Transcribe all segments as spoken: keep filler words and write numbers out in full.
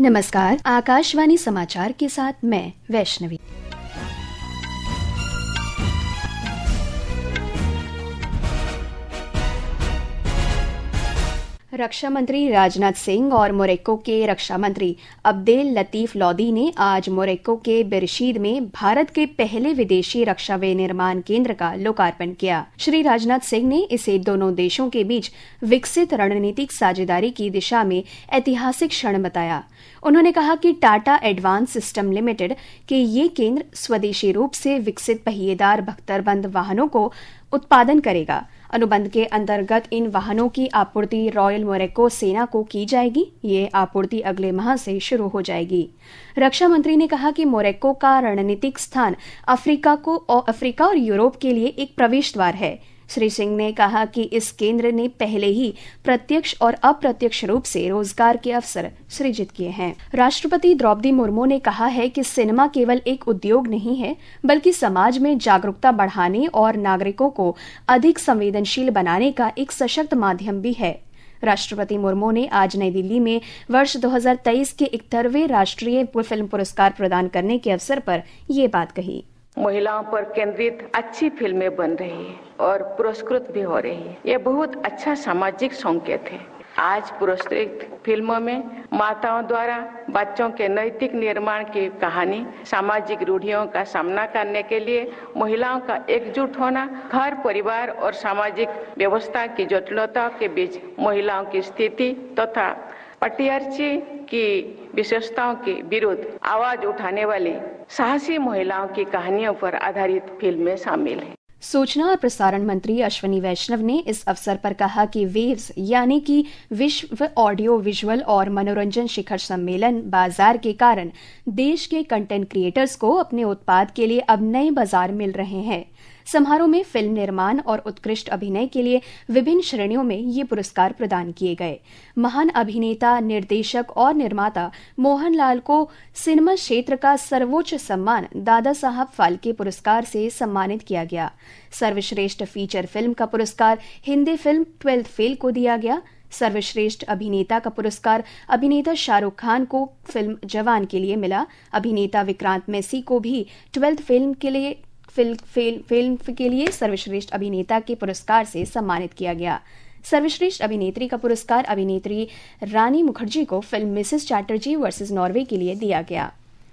नमस्कार, आकाशवाणी समाचार के साथ मैं वैष्णवी। रक्षा मंत्री राजनाथ सिंह और मोरक्को के रक्षा मंत्री अब्देल लतीफ लोदी ने आज मोरक्को के बिरशीद में भारत के पहले विदेशी रक्षा विनिर्माण केंद्र का लोकार्पण किया। श्री राजनाथ सिंह ने इसे दोनों देशों के बीच विकसित रणनीतिक साझेदारी की दिशा में ऐतिहासिक क्षण बताया। उन्होंने कहा कि टाटा एडवांस सिस्टम लिमिटेड के ये केंद्र स्वदेशी रूप से विकसित पहिएदार बख्तरबंद वाहनों को उत्पादन करेगा। अनुबंध के अंतर्गत इन वाहनों की आपूर्ति रॉयल मोरक्को सेना को की जाएगी। ये आपूर्ति अगले माह से शुरू हो जाएगी। रक्षा मंत्री ने कहा कि मोरक्को का रणनीतिक स्थान अफ्रीका को और अफ्रीका और यूरोप के लिए एक प्रवेश द्वार है। श्री सिंह ने कहा कि इस केंद्र ने पहले ही प्रत्यक्ष और अप्रत्यक्ष रूप से रोजगार के अवसर सृजित किए हैं। राष्ट्रपति द्रौपदी मुर्मू ने कहा है कि सिनेमा केवल एक उद्योग नहीं है, बल्कि समाज में जागरूकता बढ़ाने और नागरिकों को अधिक संवेदनशील बनाने का एक सशक्त माध्यम भी है। राष्ट्रपति मुर्मू ने आज नई दिल्ली में वर्ष दो हज़ार तेईस के इकहत्तरवें राष्ट्रीय फिल्म पुरस्कार प्रदान करने के अवसर पर ये बात कही। महिलाओं पर केंद्रित अच्छी फिल्में बन रही है और पुरस्कृत भी हो रही है। यह बहुत अच्छा सामाजिक संकेत है। आज पुरस्कृत फिल्मों में माताओं द्वारा बच्चों के नैतिक निर्माण की कहानी, सामाजिक रूढ़ियों का सामना करने के लिए महिलाओं का एकजुट होना, घर परिवार और सामाजिक व्यवस्था की जटिलता के बीच महिलाओं की स्थिति तथा पटियार्ची की विशेषताओं के विरुद्ध आवाज उठाने वाली साहसी महिलाओं की कहानियों पर आधारित फिल्में शामिल हैं। सूचना और प्रसारण मंत्री अश्विनी वैष्णव ने इस अवसर पर कहा कि वेव्स यानी कि विश्व ऑडियो विजुअल और मनोरंजन शिखर सम्मेलन बाजार के कारण देश के कंटेंट क्रिएटर्स को अपने उत्पाद के लिए अब नए बाजार मिल रहे हैं। समारोह में फिल्म निर्माण और उत्कृष्ट अभिनय के लिए विभिन्न श्रेणियों में ये पुरस्कार प्रदान किए गए। महान अभिनेता, निर्देशक और निर्माता मोहनलाल को सिनेमा क्षेत्र का सर्वोच्च सम्मान दादा साहब फाल्के पुरस्कार से सम्मानित किया गया। सर्वश्रेष्ठ फीचर फिल्म का पुरस्कार हिंदी फिल्म ट्वेल्थ फेल को दिया गया। सर्वश्रेष्ठ अभिनेता का पुरस्कार अभिनेता शाहरुख खान को फिल्म जवान के लिए मिला। अभिनेता विक्रांत मैसी को भी ट्वेल्थ फिल्म के लिए फिल्म फिल्म फिल्म के लिए सर्वश्रेष्ठ अभिनेता के पुरस्कार से सम्मानित किया गया। सर्वश्रेष्ठ अभिनेत्री का पुरस्कार अभिनेत्री रानी मुखर्जी को film Mrs Chatterjee versus Norway के लिए दिया गया।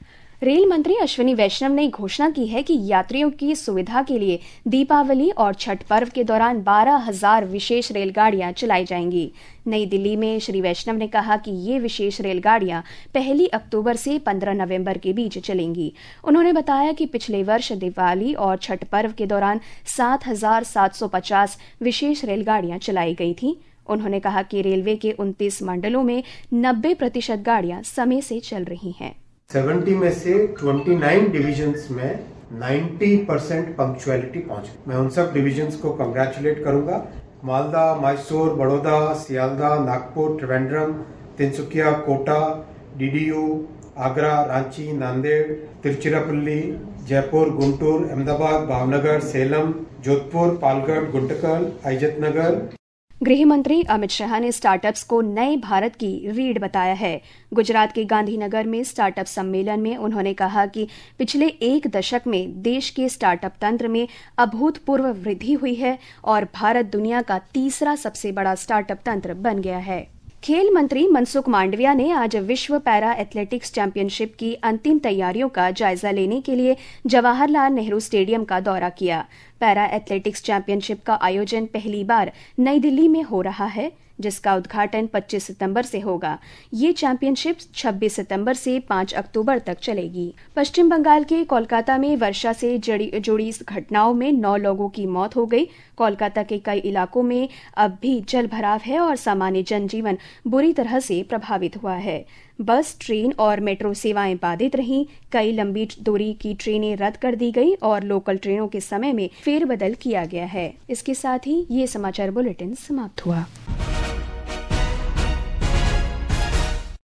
रेल मंत्री अश्विनी वैष्णव ने घोषणा की है कि यात्रियों की सुविधा के लिए दीपावली और छठ पर्व के दौरान बारह हजार विशेष रेलगाड़ियां चलाई जाएंगी। नई दिल्ली में श्री वैष्णव ने कहा कि ये विशेष रेलगाड़ियां पहली अक्टूबर से पंद्रह नवंबर के बीच चलेंगी। उन्होंने बताया कि पिछले वर्ष दिवाली और छठ पर्व के दौरान सात हजार सात सौ पचास विशेष रेलगाड़ियां चलाई गई थीं। उन्होंने कहा कि रेलवे के उनतीस मंडलों में नब्बे प्रतिशत गाड़ियां समय से चल रही हैं। सत्तर में से उनतीस डिविजन्स में नब्बे परसेंट पंक्चुअलिटी पहुंच। मैं उन सब डिविजन्स को कंग्रेचुलेट करूंगा। मालदा, मैसूर, बड़ौदा, सियालदा, नागपुर, त्रिवेंद्रम, तिनसुकिया, कोटा, डीडीयू, आगरा, रांची, नांदेड़, तिरुचिरापल्ली, जयपुर, गुंटूर, अहमदाबाद, भावनगर, सेलम, जोधपुर, पालगढ़, गुंटकल, अजतनगर। गृह मंत्री अमित शाह ने स्टार्टअप्स को नए भारत की रीढ़ बताया है। गुजरात के गांधीनगर में स्टार्टअप सम्मेलन में उन्होंने कहा कि पिछले एक दशक में देश के स्टार्टअप तंत्र में अभूतपूर्व वृद्धि हुई है और भारत दुनिया का तीसरा सबसे बड़ा स्टार्टअप तंत्र बन गया है। खेल मंत्री मनसुख मांडविया ने आज विश्व पैरा एथलेटिक्स चैंपियनशिप की अंतिम तैयारियों का जायजा लेने के लिए जवाहरलाल नेहरू स्टेडियम का दौरा किया। पैरा एथलेटिक्स चैंपियनशिप का आयोजन पहली बार नई दिल्ली में हो रहा है, जिसका उद्घाटन पच्चीस सितंबर से होगा। ये चैंपियनशिप छब्बीस सितंबर से पाँच अक्टूबर तक चलेगी। पश्चिम बंगाल के कोलकाता में वर्षा से जुड़ी घटनाओं में नौ लोगों की मौत हो गई। कोलकाता के कई इलाकों में अब भी जल भराव है और सामान्य जनजीवन बुरी तरह से प्रभावित हुआ है। बस, ट्रेन और मेट्रो सेवाएं बाधित रहीं। कई लंबी दूरी की ट्रेनें रद्द कर दी गई और लोकल ट्रेनों के समय में फेरबदल किया गया है। इसके साथ ही ये समाचार बुलेटिन समाप्त हुआ।